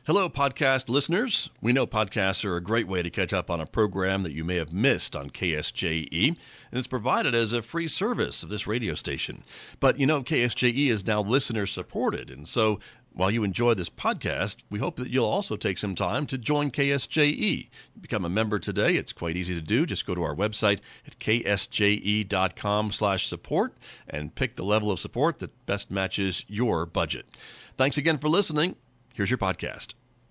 Hello, podcast listeners. We know podcasts are a great way to catch up on a program that you may have missed on KSJE, and it's provided as a free service of this radio station. But you know, KSJE is now listener supported, and so while you enjoy this podcast, we hope that you'll also take some time to join KSJE. Become a member today. It's quite easy to do. Just go to our website at ksje.com/support and pick the level of support that best matches your budget. Thanks again for listening. Here's your podcast.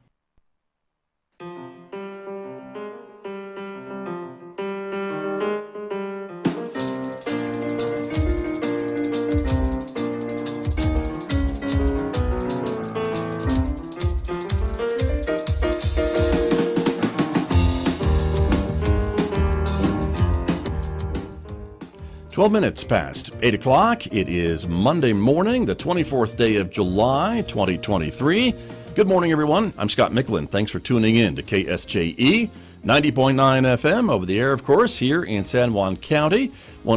Twelve minutes past 8 o'clock. It is Monday morning, the 24th day of July, 2023. Good morning, everyone. I'm Scott Micklin. Thanks for tuning in to KSJE, 90.9 FM over the air, of course, here in San Juan County,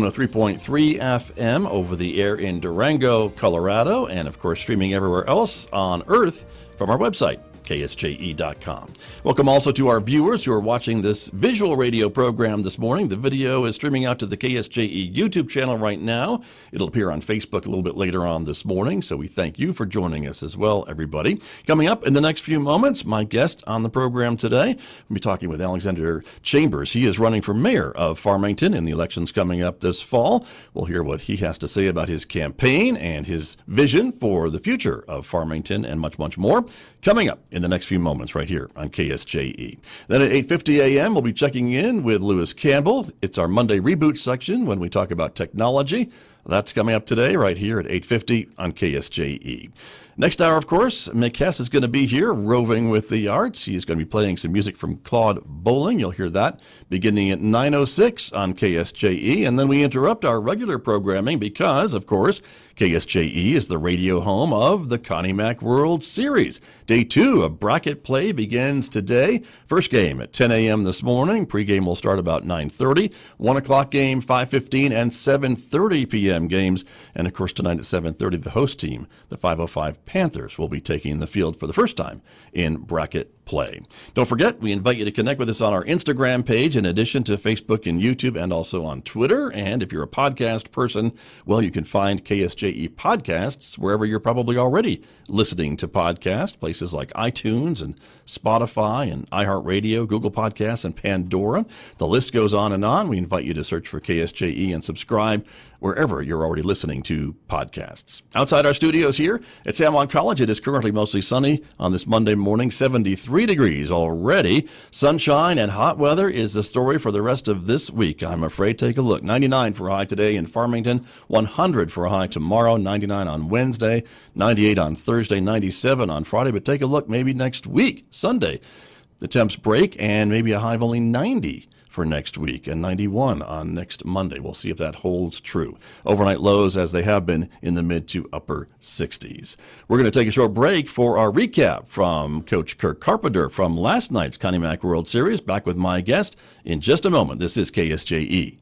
103.3 FM over the air in Durango, Colorado, and, of course, streaming everywhere else on Earth from our website, ksje.com. Welcome also to our viewers who are watching this visual radio program this morning. The video is streaming out to the KSJE YouTube channel right now. It'll appear on Facebook a little bit later on this morning, so we thank you for joining us as well, everybody. Coming up in the next few moments, my guest on the program today, we'll be talking with Alexander Chambers. He is running for mayor of Farmington in the elections coming up this fall. We'll hear what he has to say about his campaign and his vision for the future of Farmington and much, much more. Coming up in the next few moments right here on KSJE. Then at 8:50 a.m., we'll be checking in with Lewis Campbell. It's our Monday Reboot section when we talk about technology. That's coming up today right here at 8:50 on KSJE. Next hour, of course, Mick Hess is going to be here roving with the arts. He's going to be playing some music from Claude Bowling. You'll hear that beginning at 9:06 on KSJE. And then we interrupt our regular programming because, of course, KSJE is the radio home of the Connie Mack World Series. Day 2 of bracket play begins today. First game at 10 a.m. this morning. Pregame will start about 9:30. 1 o'clock game, 5:15, and 7:30 p.m. games. And, of course, tonight at 7:30, the host team, the 505 Panthers, will be taking the field for the first time in bracket play. Don't forget, we invite you to connect with us on our Instagram page in addition to Facebook and YouTube and also on Twitter. And if you're a podcast person, well, you can find KSJE podcasts wherever you're probably already listening to podcasts, places like iTunes and Spotify and iHeartRadio, Google Podcasts, and Pandora. The list goes on and on. We invite you to search for KSJE and subscribe wherever you're already listening to podcasts. Outside our studios here at San Juan College, it is currently mostly sunny on this Monday morning, 73 degrees already. Sunshine and hot weather is the story for the rest of this week, I'm afraid. Take a look. 99 for a high today in Farmington, 100 for a high tomorrow, 99 on Wednesday, 98 on Thursday, 97 on Friday. But take a look maybe next week, Sunday. The temps break and maybe a high of only 90 for next week and 91 on next Monday. We'll see if that holds true. Overnight lows as they have been in the mid to upper 60s. We're going to take a short break for our recap from Coach Kirk Carpenter from last night's Connie Mack World Series. Back with my guest in just a moment. This is KSJE.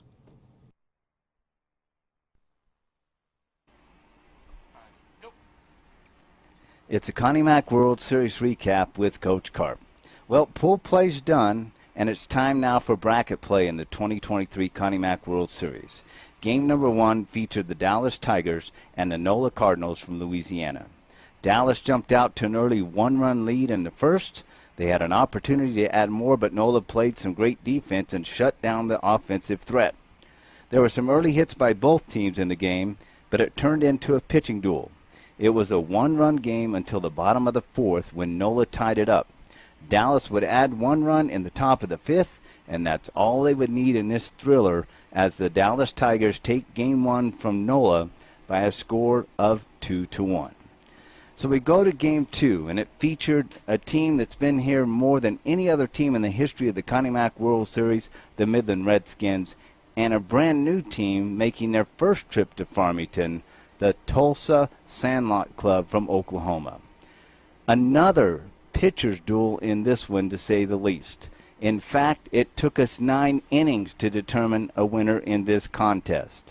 It's a Connie Mack World Series recap with Coach Carp. Well, pool play's done, and it's time now for bracket play in the 2023 Connie Mack World Series. Game number 1 featured the Dallas Tigers and the NOLA Cardinals from Louisiana. Dallas jumped out to an early 1-run lead in the first. They had an opportunity to add more, but NOLA played some great defense and shut down the offensive threat. There were some early hits by both teams in the game, but it turned into a pitching duel. It was a 1-run game until the bottom of the 4th when NOLA tied it up. Dallas would add 1 run in the top of the 5th, and that's all they would need in this thriller as the Dallas Tigers take Game 1 from NOLA by a score of 2-1. So we go to Game 2, and it featured a team that's been here more than any other team in the history of the Connie Mack World Series, the Midland Redskins, and a brand new team making their first trip to Farmington, the Tulsa Sandlot Club from Oklahoma. Another pitcher's duel in this one, to say the least. In fact, it took us 9 innings to determine a winner in this contest.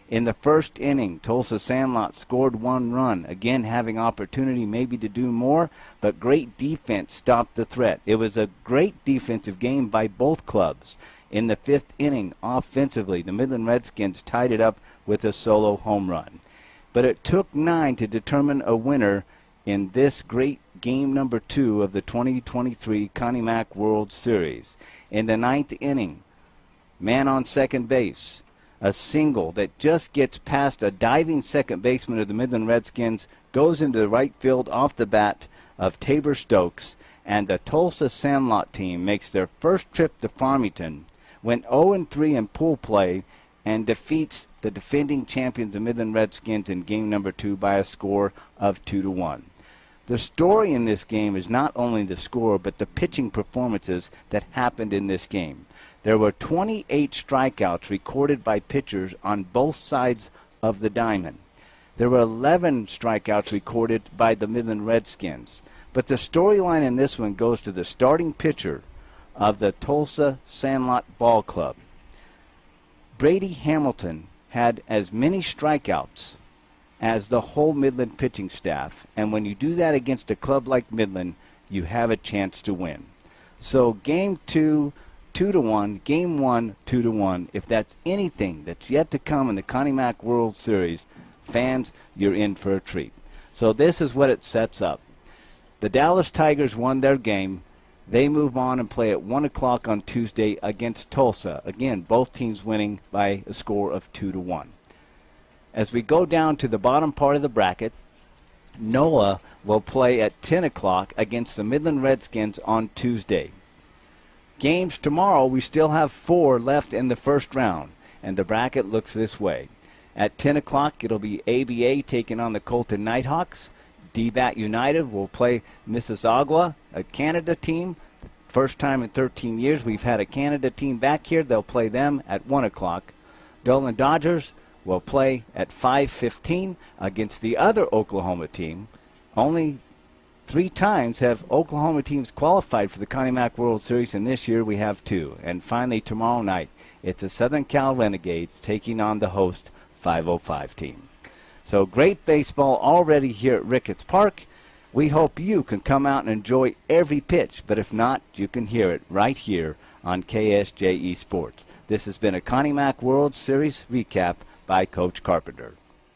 In the first inning, Tulsa Sandlot scored 1 run, again having opportunity maybe to do more, but great defense stopped the threat. It was a great defensive game by both clubs. In the 5th inning, offensively, the Midland Redskins tied it up with a solo home run. But it took 9 to determine a winner in this great game number 2 of the 2023 Connie Mack World Series. In the 9th inning, man on second base, a single that just gets past a diving second baseman of the Midland Redskins, goes into the right field off the bat of Tabor Stokes, and the Tulsa Sandlot team makes their first trip to Farmington, went 0-3 in pool play, and defeats the defending champions of Midland Redskins in game number 2 by a score of 2-1. The story in this game is not only the score, but the pitching performances that happened in this game. There were 28 strikeouts recorded by pitchers on both sides of the diamond. There were 11 strikeouts recorded by the Midland Redskins. But the storyline in this one goes to the starting pitcher of the Tulsa Sandlot Ball Club. Brady Hamilton had as many strikeouts as the whole Midland pitching staff. And when you do that against a club like Midland, you have a chance to win. So game 2, 2-1, game 1, 2-1. If that's anything that's yet to come in the Connie Mack World Series, fans, you're in for a treat. So this is what it sets up. The Dallas Tigers won their game. They move on and play at 1 o'clock on Tuesday against Tulsa. Again, both teams winning by a score of 2-1. As we go down to the bottom part of the bracket, Noah will play at 10 o'clock against the Midland Redskins on Tuesday. Games tomorrow, we still have 4 left in the first round, and the bracket looks this way. At 10 o'clock, it'll be ABA taking on the Colton Nighthawks. DBAT United will play Mississauga, a Canada team. First time in 13 years we've had a Canada team back here. They'll play them at 1 o'clock. Dublin Dodgers will play at 5:15 against the other Oklahoma team. Only 3 times have Oklahoma teams qualified for the Connie Mack World Series, and this year we have 2. And finally, tomorrow night, it's the Southern Cal Renegades taking on the host 505 team. So great baseball already here at Ricketts Park. We hope you can come out and enjoy every pitch, but if not, you can hear it right here on KSJE Sports. This has been a Connie Mack World Series recap by Coach Carpenter.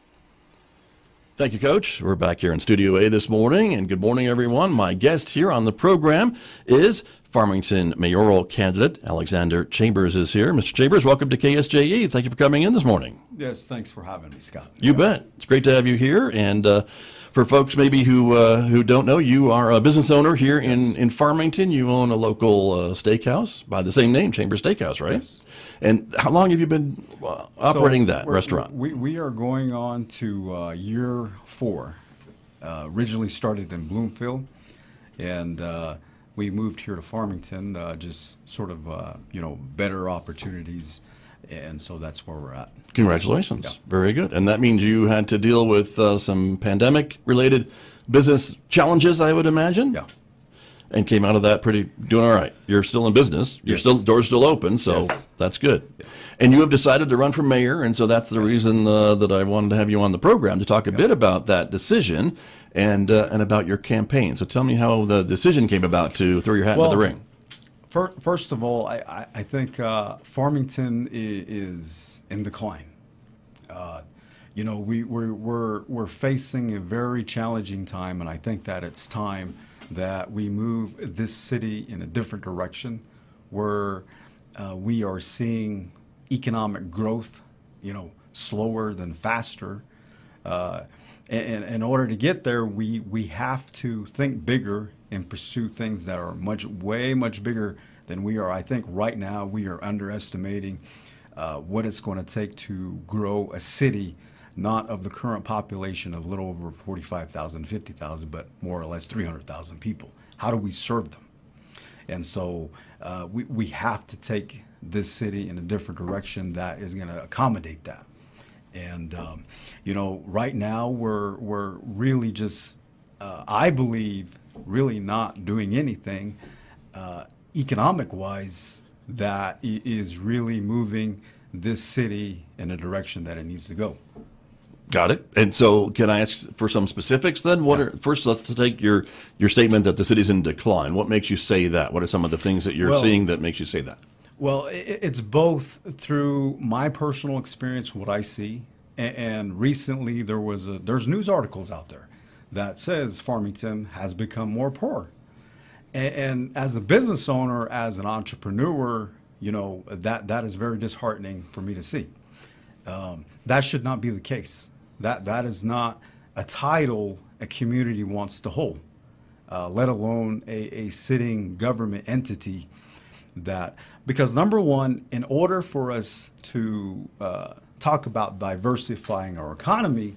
Thank you, Coach. We're back here in Studio A this morning, and good morning, everyone. My guest here on the program is Farmington mayoral candidate Alexander Chambers is here. Mr. Chambers, welcome to KSJE. Thank you for coming in this morning. Yes, thanks for having me, Scott. You bet. It's great to have you here. And for folks maybe who don't know, you are a business owner here in Farmington. You own a local steakhouse by the same name, Chambers Steakhouse, right? Yes. And how long have you been operating that restaurant? We are going on to year 4. Originally started in Bloomfield, and we moved here to Farmington, just sort of, better opportunities, and so that's where we're at. Congratulations. Yeah. Very good. And that means you had to deal with some pandemic-related business challenges, I would imagine? Yeah. And came out of that doing all right. You're still in business. You're Yes. doors still open, so Yes. that's good. Yeah. And you have decided to run for mayor, and so that's the reason that I wanted to have you on the program to talk a bit about that decision and about your campaign. So tell me how the decision came about to throw your hat into the ring. First of all, I think Farmington is in decline. We're facing a very challenging time, and I think that it's time that we move this city in a different direction, where we are seeing economic growth, slower than faster. And in order to get there, we have to think bigger and pursue things that are way much bigger than we are. I think right now we are underestimating what it's going to take to grow a city, not of the current population of a little over 45,000, 50,000, but more or less 300,000 people. How do we serve them? And so we have to take this city in a different direction that is going to accommodate that. And right now we're really just, I believe, really not doing anything economic-wise that is really moving this city in the direction that it needs to go. Got it. And so, can I ask for some specifics then? First, let's take your statement that the city's in decline. What makes you say that? What are some of the things that you're seeing that makes you say that? Well, it's both through my personal experience, what I see, and recently there's news articles out there that says Farmington has become more poor. And as a business owner, as an entrepreneur, that is very disheartening for me to see. That should not be the case. That is not a title a community wants to hold, let alone a sitting government entity. Because number one, in order for us to talk about diversifying our economy,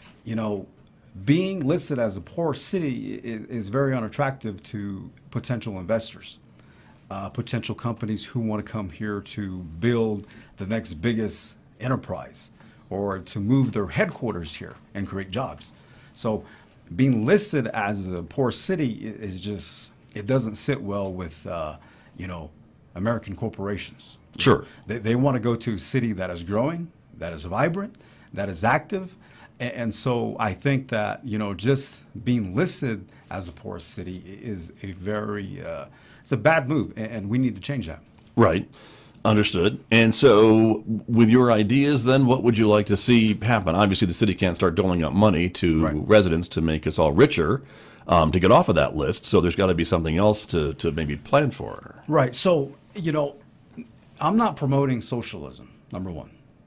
being listed as a poor city is very unattractive to potential investors, potential companies who want to come here to build the next biggest enterprise or to move their headquarters here and create jobs. So being listed as a poor city it doesn't sit well with, American corporations. Sure. They want to go to a city that is growing, that is vibrant, that is active. And so I think that, just being listed as a poor city is it's a bad move, and we need to change that. Right. Understood. And so with your ideas, then, what would you like to see happen? Obviously, the city can't start doling out money to residents to make us all richer to get off of that list. So there's got to be something else to maybe plan for. Right. So, I'm not promoting socialism, number one.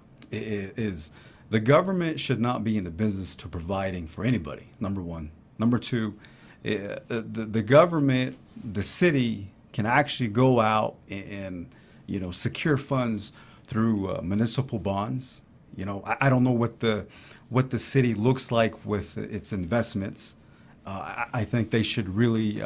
The government should not be in the business to providing for anybody, number one. Number two, the government, the city can actually go out and secure funds through municipal bonds. I don't know what the city looks like with its investments. I think they should really,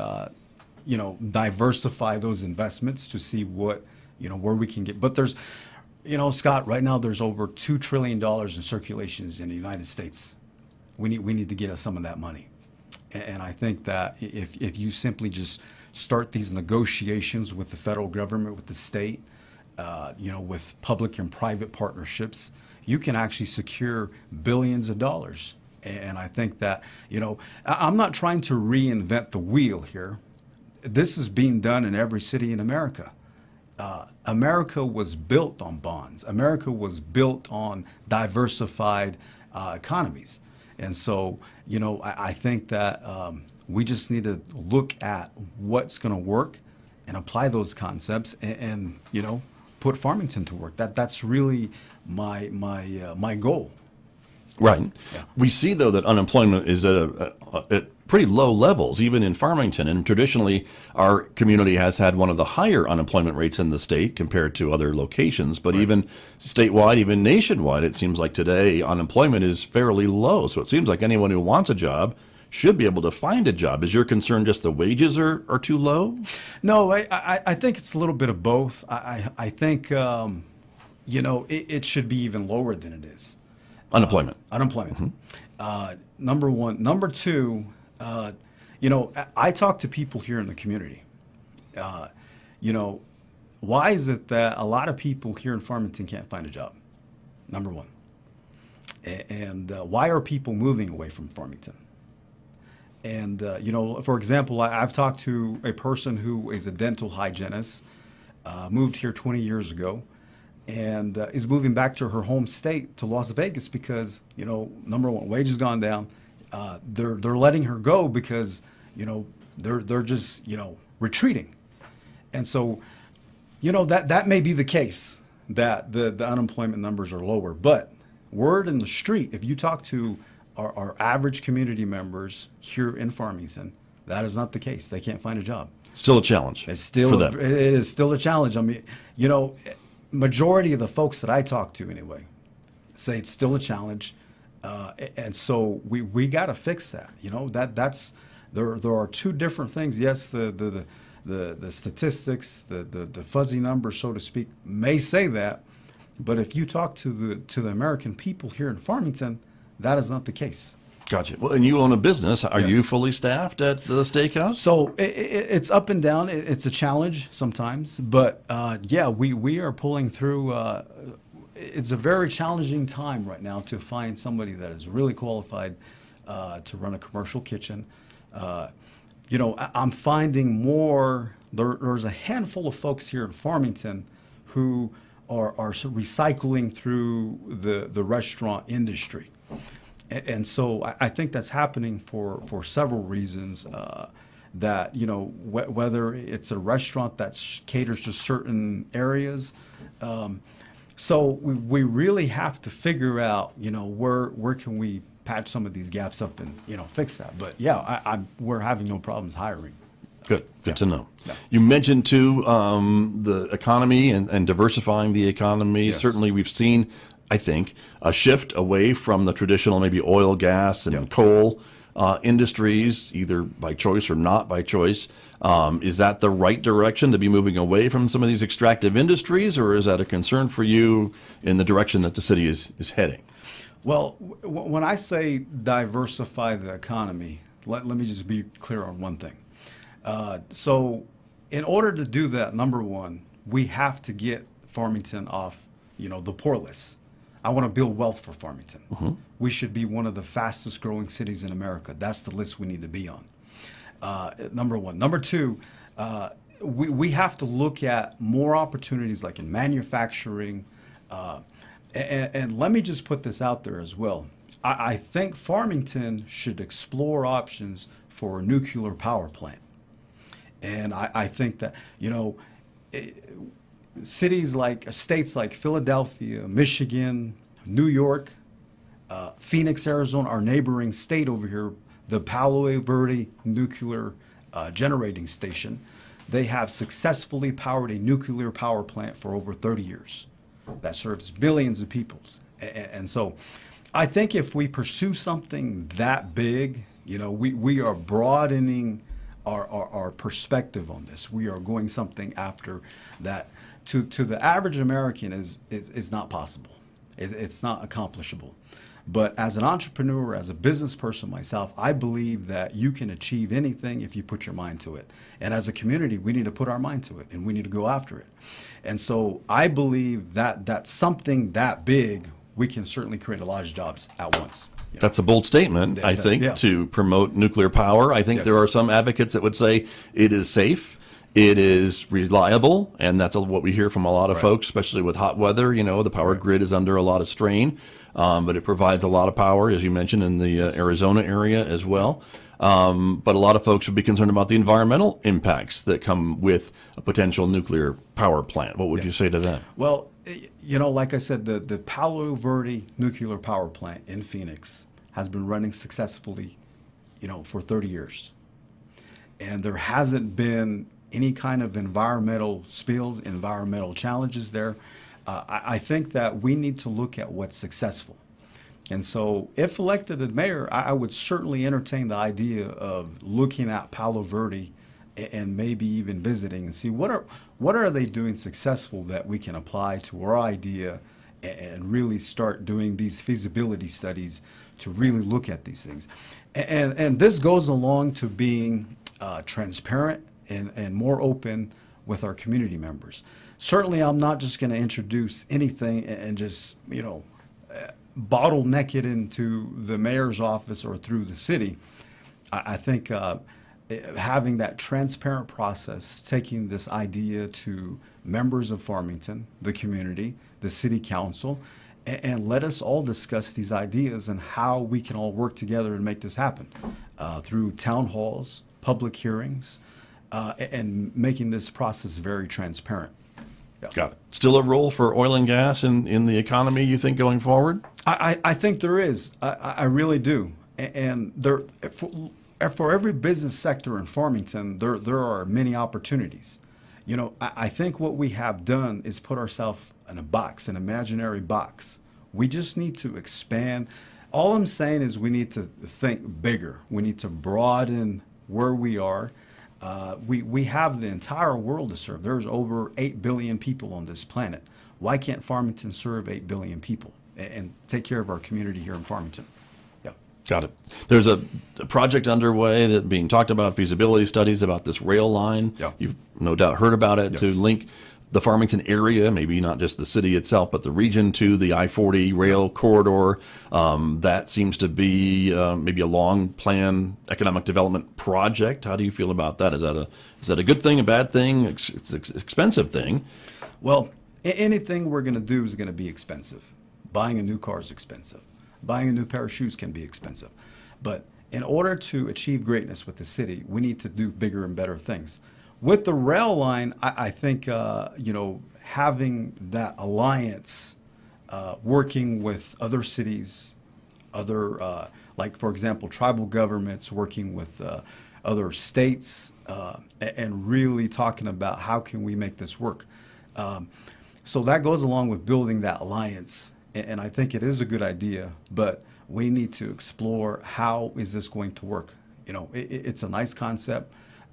diversify those investments to see what, where we can get. But there's, Scott, right now there's over $2 trillion in circulations in the United States. We need to get us some of that money. And I think that if you simply just start these negotiations with the federal government, with the state, with public and private partnerships, you can actually secure billions of dollars. And I think that, I'm not trying to reinvent the wheel here. This is being done in every city in America. America was built on bonds. America was built on diversified economies. And so, I think that we just need to look at what's going to work and apply those concepts and put Farmington to work. That's really my goal. Right. Yeah. We see, though, that unemployment is at pretty low levels, even in Farmington. And traditionally, our community has had one of the higher unemployment rates in the state compared to other locations. But even statewide, even nationwide, it seems like today unemployment is fairly low. So it seems like anyone who wants a job should be able to find a job. Is your concern just the wages are too low? No, I think it's a little bit of both. I think, it should be even lower than it is. Unemployment. Unemployment. Mm-hmm. Number one. Number two, I talk to people here in the community. Why is it that a lot of people here in Farmington can't find a job? Number one. And why are people moving away from Farmington? And, for example, I've talked to a person who is a dental hygienist, moved here 20 years ago, and is moving back to her home state, to Las Vegas, because, number one, wages gone down. They're letting her go because, they're just, retreating. And so, that may be the case, that the unemployment numbers are lower. But word in the street, if you talk to our average community members here in Farmington, that is not the case. They can't find a job. Still a challenge. It's still for them. It is still a challenge. I mean, majority of the folks that I talk to anyway say it's still a challenge, and so we got to fix that. That's there are two different things. Yes, the statistics, the fuzzy numbers, so to speak, may say that, but if you talk to the American people here in Farmington, that is not the case. Gotcha. Well, and you own a business. Are Yes. you fully staffed at the steakhouse? So it's up and down. It's a challenge sometimes, but we are pulling through. it's a very challenging time right now to find somebody that is really qualified to run a commercial kitchen. I'm finding there's a handful of folks here in Farmington who are recycling through the restaurant industry. And so I think that's happening for several reasons. That whether it's a restaurant that caters to certain areas, so we really have to figure out where can we patch some of these gaps up and fix that. But yeah, we're having no problems hiring. Good to know. Yeah. You mentioned too the economy and diversifying the economy. Yes. Certainly, we've seen, I think, a shift away from the traditional maybe oil, gas, and coal industries, either by choice or not by choice. Is that the right direction to be moving away from some of these extractive industries, or is that a concern for you in the direction that the city is heading? Well, when I say diversify the economy, let me just be clear on one thing. So in order to do that, number one, we have to get Farmington off, the poor list. I want to build wealth for Farmington. Mm-hmm. We should be one of the fastest growing cities in America. That's the list we need to be on. Number one. Number two, we have to look at more opportunities like in manufacturing. And let me just put this out there as well. I think Farmington should explore options for a nuclear power plant. And I think that, states like Philadelphia, Michigan, New York, Phoenix, Arizona, our neighboring state over here, the Palo Verde nuclear generating station, they have successfully powered a nuclear power plant for over 30 years that serves billions of people. And so I think if we pursue something that big, we are broadening our perspective on this. We are going something after that to the average American is not possible. It's not accomplishable. But as an entrepreneur, as a business person myself, I believe that you can achieve anything if you put your mind to it. And as a community, we need to put our mind to it and we need to go after it. And so I believe that something that big, we can certainly create a lot of jobs at once. That's a bold statement, I think, to promote nuclear power. I think there are some advocates that would say it is safe, it is reliable, and that's what we hear from a lot of folks, especially with hot weather. The power grid is under a lot of strain, but it provides a lot of power, as you mentioned, in the Arizona area as well. But a lot of folks would be concerned about the environmental impacts that come with a potential nuclear power plant. What would you say to them? Well, like I said, the Palo Verde nuclear power plant in Phoenix has been running successfully, for 30 years. And there hasn't been any kind of environmental spills, environmental challenges there. I think that we need to look at what's successful. And so if elected as mayor, I would certainly entertain the idea of looking at Palo Verde and maybe even visiting and see what are they doing successful that we can apply to our idea and really start doing these feasibility studies to really look at these things. And this goes along to being transparent and more open with our community members. Certainly, I'm not just going to introduce anything and just, bottleneck it into the mayor's office or through the city. I think having that transparent process, taking this idea to members of Farmington, the community, the city council, and let us all discuss these ideas and how we can all work together and make this happen through town halls, public hearings, and making this process very transparent. Yeah. Got it. Still a role for oil and gas in the economy, you think, going forward? I think there is. I really do. And there, for every business sector in Farmington, there are many opportunities. I think what we have done is put ourselves in a box, an imaginary box. We just need to expand. All I'm saying is we need to think bigger. We need to broaden where we are. We have the entire world to serve. There's over 8 billion people on this planet. Why can't Farmington serve 8 billion people and take care of our community here in Farmington? Yeah. Got it. There's a project underway that being talked about, feasibility studies about this rail line. Yeah. You've no doubt heard about it, to link the Farmington area, maybe not just the city itself, but the region to the I-40 rail corridor. That seems to be maybe a long plan economic development project. How do you feel about that? Is that a good thing, a bad thing? It's an expensive thing. Well, anything we're going to do is going to be expensive. Buying a new car is expensive. Buying a new pair of shoes can be expensive. But in order to achieve greatness with the city, we need to do bigger and better things. With the rail line, I think having that alliance, working with other cities, like for example, tribal governments working with other states, and really talking about how can we make this work. So that goes along with building that alliance, and I think it is a good idea, but we need to explore how is this going to work. It's a nice concept.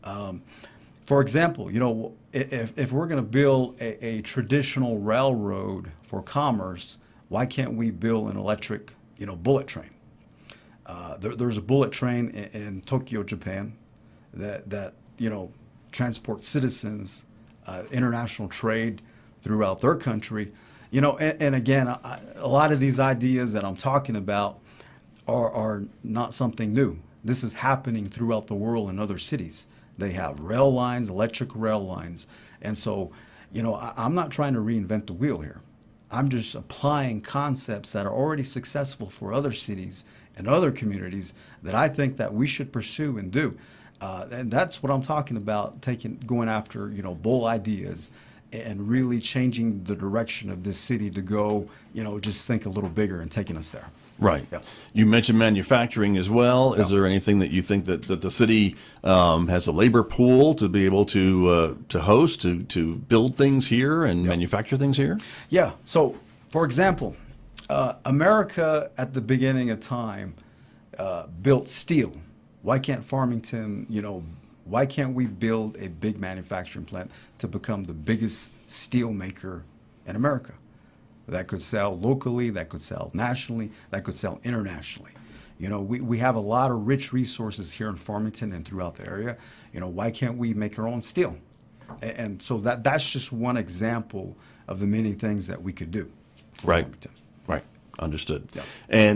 For example, if we're going to build a traditional railroad for commerce, why can't we build an electric, bullet train? There's a bullet train in Tokyo, Japan, that transports citizens, international trade throughout their country. And again, a lot of these ideas that I'm talking about are not something new. This is happening throughout the world in other cities. They have rail lines, electric rail lines. And so, I'm not trying to reinvent the wheel here. I'm just applying concepts that are already successful for other cities and other communities that I think that we should pursue and do. And that's what I'm talking about, going after, bold ideas and really changing the direction of this city to go, just think a little bigger and taking us there. Right. Yeah. You mentioned manufacturing as well. Yeah. Is there anything that you think that the city has a labor pool to be able to host, to build things here and manufacture things here? Yeah. So, for example, America at the beginning of time built steel. Why can't Farmington, why can't we build a big manufacturing plant to become the biggest steel maker in America? That could sell locally, that could sell nationally, that could sell internationally. We have a lot of rich resources here in Farmington and throughout the area. Why can't we make our own steel? And so that's just one example of the many things that we could do for Farmington. Right. Understood. Yeah.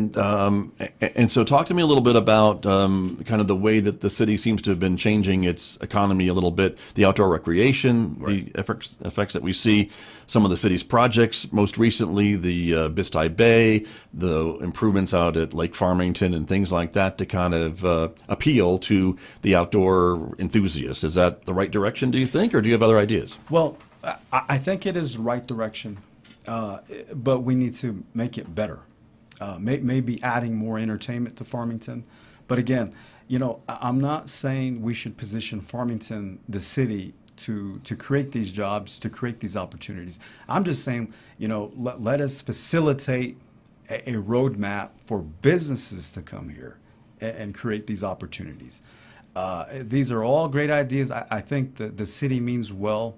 And so talk to me a little bit about kind of the way that the city seems to have been changing its economy a little bit, the outdoor recreation, Right. the effects that we see, some of the city's projects, most recently the Bisti Bay, the improvements out at Lake Farmington and things like that to kind of appeal to the outdoor enthusiasts. Is that the right direction, do you think, or do you have other ideas? Well, I think it is the right direction. But we need to make it better. Maybe adding more entertainment to Farmington. But again, I'm not saying we should position Farmington, the city, to create these jobs, to create these opportunities. I'm just saying, let us facilitate a roadmap for businesses to come here and create these opportunities. These are all great ideas. I think that the city means well.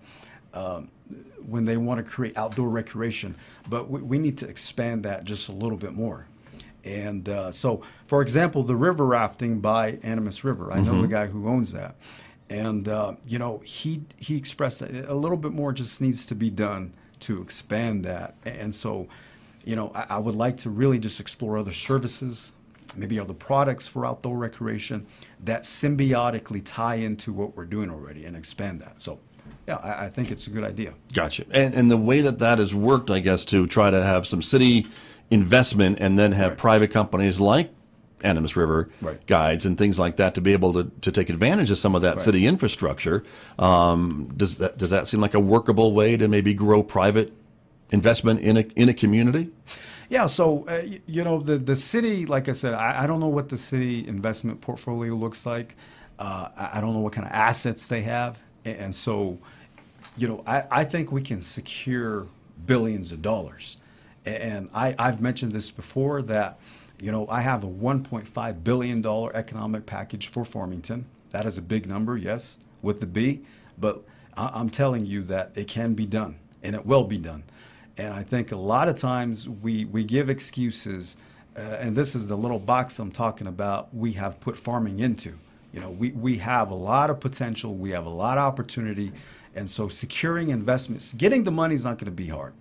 When they want to create outdoor recreation, but we need to expand that just a little bit more. And so, for example, the river rafting by Animas River, I know the guy who owns that, and he expressed that a little bit more just needs to be done to expand that. And so, I would like to really just explore other services, maybe other products for outdoor recreation that symbiotically tie into what we're doing already and expand that. So. Yeah, I think it's a good idea. Gotcha. And the way that has worked, I guess, to try to have some city investment and then have private companies like Animas River Guides and things like that to be able to take advantage of some of that city infrastructure. Does that seem like a workable way to maybe grow private investment in a community? Yeah, so, the city, like I said, I don't know what the city investment portfolio looks like. I don't know what kind of assets they have. And so, I think we can secure billions of dollars. And I've mentioned this before that, I have a $1.5 billion economic package for Farmington. That is a big number, yes, with the B. But I'm telling you that it can be done, and it will be done. And I think a lot of times we give excuses, and this is the little box I'm talking about we have put farming into. You know, we have a lot of potential. We have a lot of opportunity. And so securing investments, getting the money is not going to be hard.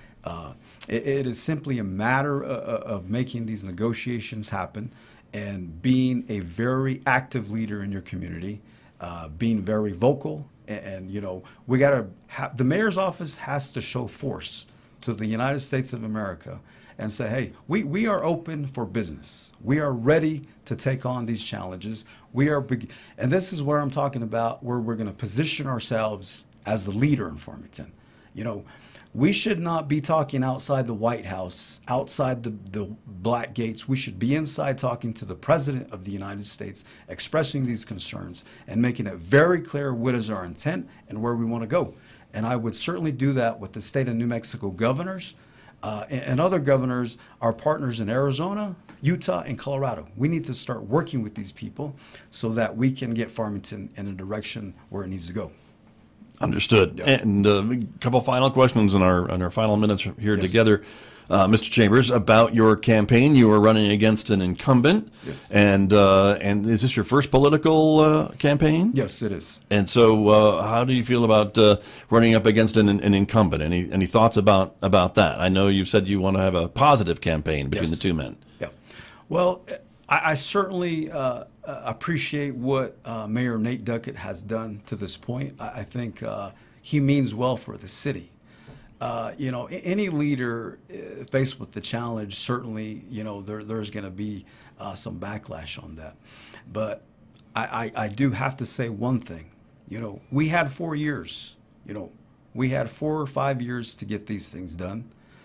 It is simply a matter of making these negotiations happen and being a very active leader in your community, being very vocal. And you know, we got to have, the mayor's office has to show force to the United States of America and say, hey, we are open for business. We are ready to take on these challenges. And this is where I'm talking about, where we're going to position ourselves as the leader in Farmington. You know, we should not be talking outside the White House, outside the black gates. We should be inside talking to the President of the United States, expressing these concerns and making it very clear what is our intent and where we want to go. And I would certainly do that with the state of New Mexico governors and other governors, our partners in Arizona, Utah, and Colorado. We need to start working with these people so that we can get Farmington in a direction where it needs to go. Understood. Yeah. And a couple final questions in our final minutes here together. Mr. Chambers, about your campaign. You are running against an incumbent. Yes. And is this your first political campaign? Yes, it is. And so how do you feel about running up against an incumbent? Any thoughts about that? I know you've said you want to have a positive campaign between the two men. Yeah. Well, I certainly appreciate what Mayor Nate Duckett has done to this point. I think he means well for the city. You know, any leader faced with the challenge, certainly, you know, there's going to be some backlash on that. But I do have to say one thing. You know, we had 4 years. You know, we had 4 or 5 years to get these things done.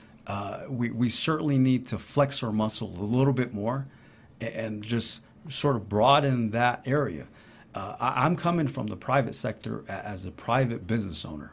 We certainly need to flex our muscle a little bit more and just sort of broaden that area. I'm coming from the private sector as a private business owner.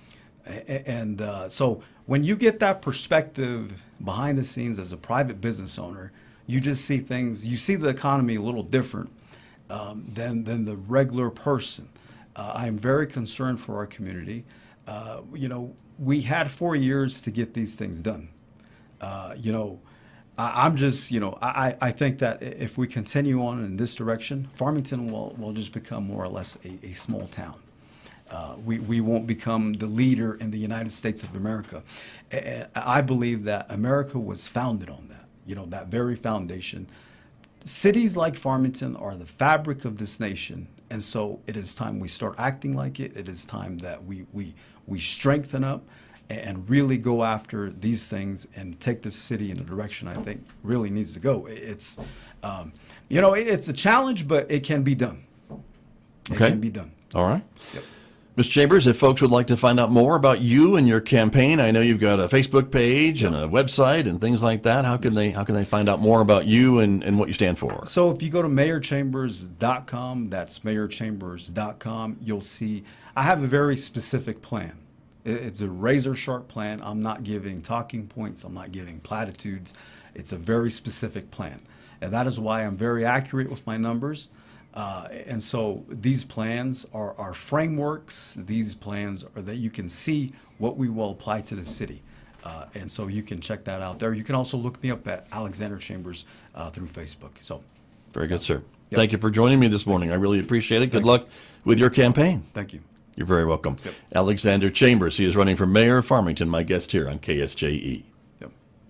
And so when you get that perspective behind the scenes as a private business owner, you just see things, you see the economy a little different than the regular person. I'm very concerned for our community. You know, we had 4 years to get these things done. You know, I'm just, you know, I think that if we continue on in this direction, Farmington will just become more or less a small town. We won't become the leader in the United States of America. I believe that America was founded on that, you know, that very foundation. Cities like Farmington are the fabric of this nation, and so it is time we start acting like it. It is time that we strengthen up and really go after these things and take this city in a direction I think really needs to go. It's, you know, it's a challenge, but it can be done. It can be done. All right. Yep. Mr. Chambers, if folks would like to find out more about you and your campaign, I know you've got a Facebook page and a website and things like that. How can they find out more about you and what you stand for? So if you go to mayorchambers.com, that's mayorchambers.com, you'll see I have a very specific plan. It's a razor sharp plan. I'm not giving talking points. I'm not giving platitudes. It's a very specific plan. And that is why I'm very accurate with my numbers. And so these plans are frameworks. These plans are that you can see what we will apply to the city. And so you can check that out there. You can also look me up at Alexander Chambers through Facebook. So, very good, sir. Yep. Thank you for joining me this morning. I really appreciate it. Good luck with your campaign. Thank you. You're very welcome. Yep. Alexander Chambers, he is running for mayor of Farmington, my guest here on KSJE. Yep.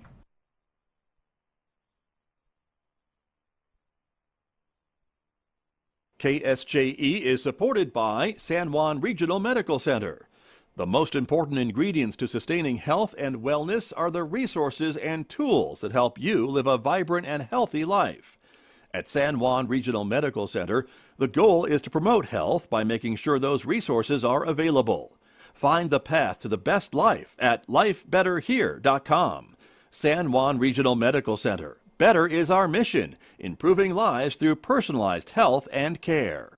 KSJE is supported by San Juan Regional Medical Center. The most important ingredients to sustaining health and wellness are the resources and tools that help you live a vibrant and healthy life. At San Juan Regional Medical Center, the goal is to promote health by making sure those resources are available. Find the path to the best life at lifebetterhere.com. San Juan Regional Medical Center. Better is our mission, improving lives through personalized health and care.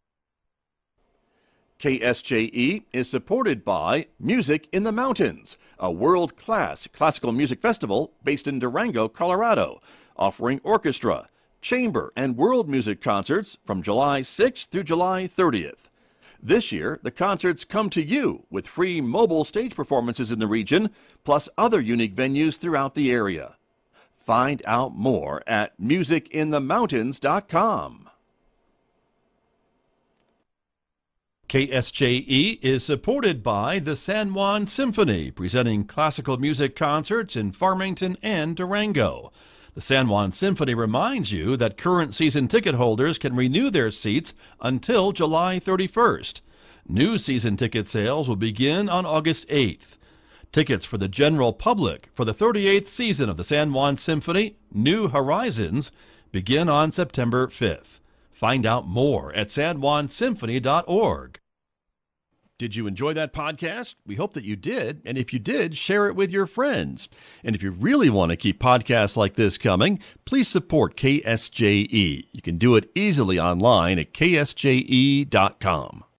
KSJE is supported by Music in the Mountains, a world-class classical music festival based in Durango, Colorado, offering orchestra, chamber, and world music concerts from July 6th through July 30th. This year, the concerts come to you with free mobile stage performances in the region, plus other unique venues throughout the area. Find out more at musicinthemountains.com. KSJE is supported by the San Juan Symphony, presenting classical music concerts in Farmington and Durango. The San Juan Symphony reminds you that current season ticket holders can renew their seats until July 31st. New season ticket sales will begin on August 8th. Tickets for the general public for the 38th season of the San Juan Symphony, New Horizons, begin on September 5th. Find out more at sanjuansymphony.org. Did you enjoy that podcast? We hope that you did. And if you did, share it with your friends. And if you really want to keep podcasts like this coming, please support KSJE. You can do it easily online at ksje.com.